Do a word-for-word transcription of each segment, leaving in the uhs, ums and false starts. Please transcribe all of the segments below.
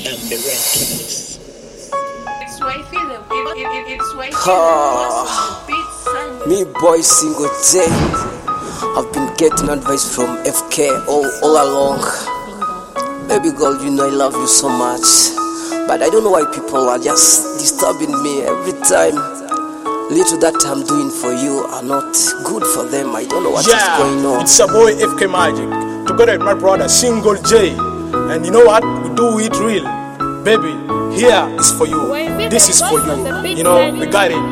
the Records. It's wifey, the it, it, it, it's wifey, Ah, the beat son. me boy Single J. I've been getting advice from F K all, all along. Baby girl, you know I love you so much, but I don't know why people are just disturbing me every time. Little that I'm doing for you are not good for them. I don't know what yeah, is going on. It's a boy F K Magic, together with my brother Single J. And you know what? We do it real. Baby, here is for you. This is for you. You know, we got it.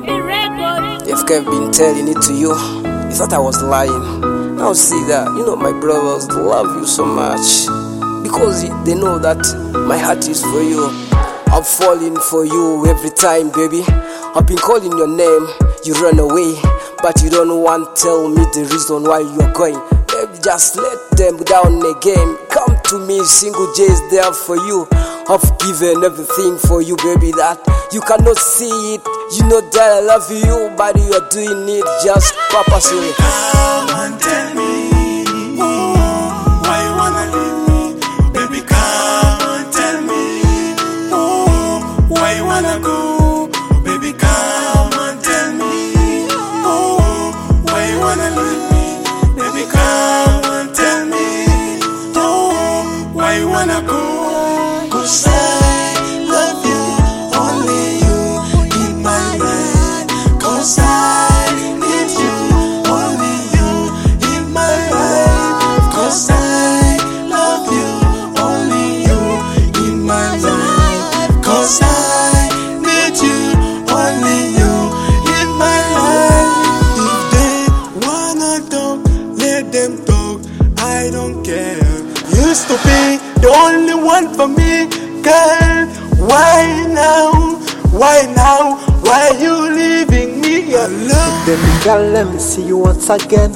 F K have been telling it to you. You thought I was lying. Now see that, you know, my brothers love you so much, because they know that my heart is for you. I'm falling for you every time, baby. I've been calling your name, you run away, but you don't want to tell me the reason why you're going. Baby, just let them down again. Come to me, Single J is there for you. I've given everything for you, baby, that you cannot see it. You know that I love you, but you're doing it just purposely. Come and tell me, oh, why you wanna leave me? Baby, come and tell me, oh, why you wanna go? Baby, come and tell me, oh, why you wanna leave me? Baby, come and tell me, oh, why you wanna go? 'Cause I love you, only you in my mind. 'Cause I need you, only you in my life. 'Cause I love you, only you in my life. 'Cause I need you, only you in my life. If they wanna talk, let them talk, I don't care. Used to be the only one for me, girl. Why now? Why now? Why you leaving me alone? Then girl, let me see you once again.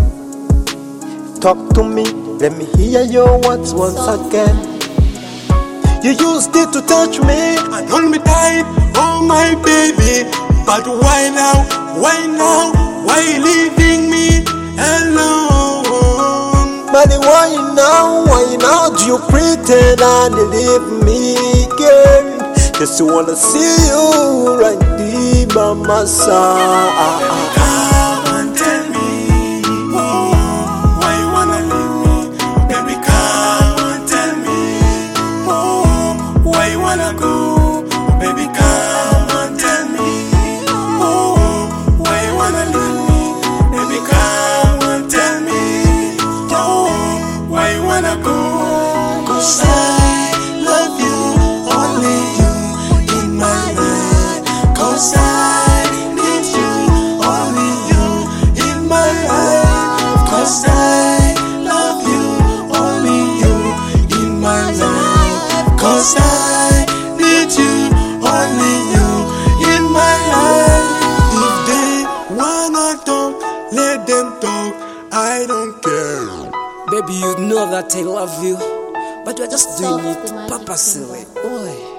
Talk to me, let me hear your words once again. You used it to touch me and hold me tight, oh my baby. But why now? Why now? Why you leaving me alone? But why now, why now do you pretend and leave me, girl? Just wanna see you right there by my side. Come and tell me, oh, why you wanna leave me? Baby, come and tell me, oh, why you wanna go? Baby, come and tell me, oh, why you wanna leave me? Baby, come and tell me, oh, why you wanna go? 'Cause I love you, only you in my life. 'Cause I need you, only you in my life. 'Cause I love you, only you in my life. 'Cause I need you, only you in my life. If they wanna talk, let them talk, I don't care. Baby, you know that I love you, but you're just doing it purposely. Boy.